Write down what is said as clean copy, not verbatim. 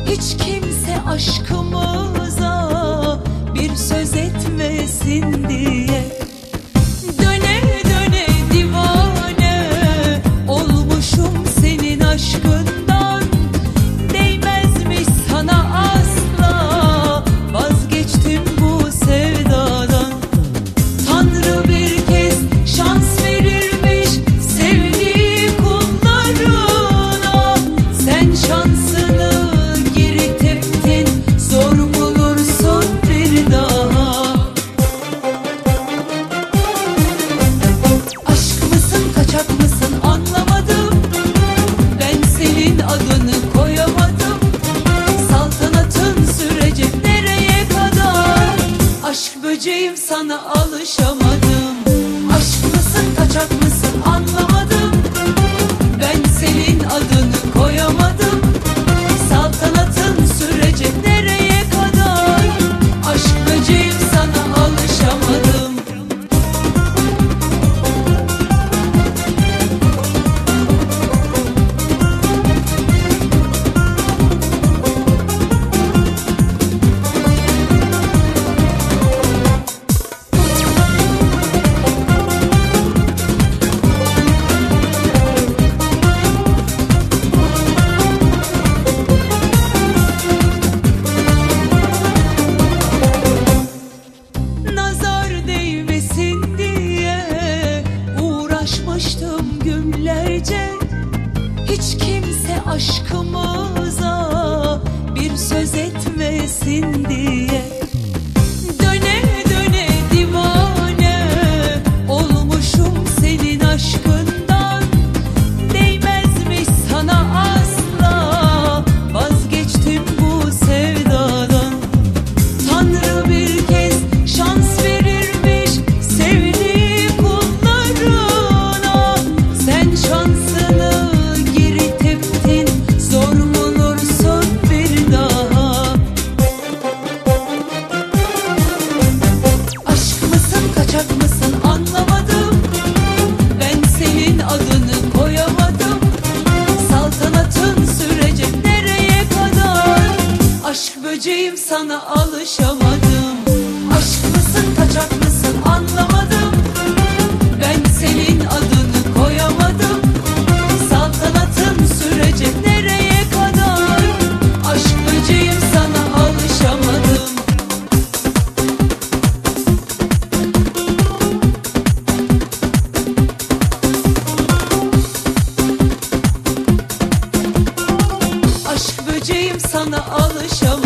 Hiç kimse aşkımıza bir söz etmesin diye. Döne döne divane olmuşum senin aşkından. Değmezmiş sana asla, vazgeçtim bu sevdadan. Tanrı bir kez şans verirmiş sevdiği kullarına. Sen şansını geri teptin, zor bulursun bir daha. Aşk mısın kaçak mısın anlamadım. Ben senin adını koyamadım. Saltanatın sürecek nereye kadar? Aşk böceğim sana alışamadım. Aşk mısın kaçak mısın anlamadım. Ben senin adını koyamadım. Saltanatın sürecek nereye kadar? Aşk böceğim sana alışamadım. Nazar değmesin diye uğraşmıştım günlerce. Hiç kimse aşkımıza bir söz etmesin diye. Döne döne divane olmuşum senin aşkından. Değmezmiş sana asla, vazgeçtim bu sevdadan. Tanrı bir kez şans verirmiş sevdiği kullarına. Sen şansını geri teptin, zor bulursun bir daha. Aşk mısın kaçak mısın anlamadım. Ben senin adını koyamadım. Saltanatın sürecek nereye kadar? Aşk böceğim sana alışamadım. Aşk mısın kaçak mısın anlamadım. Ben senin adını koyamadım. Saltanatın sürecek nereye kadar? Aşk böceğim sana alışamadım. Aşk böceğim sana alışamadım.